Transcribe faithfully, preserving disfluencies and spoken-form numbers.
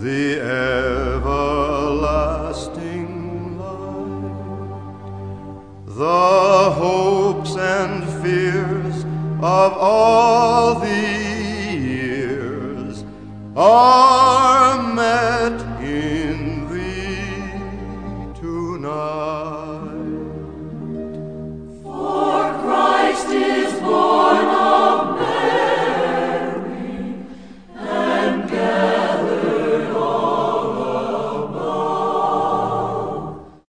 the everlasting light, the hopes and fears of all the years are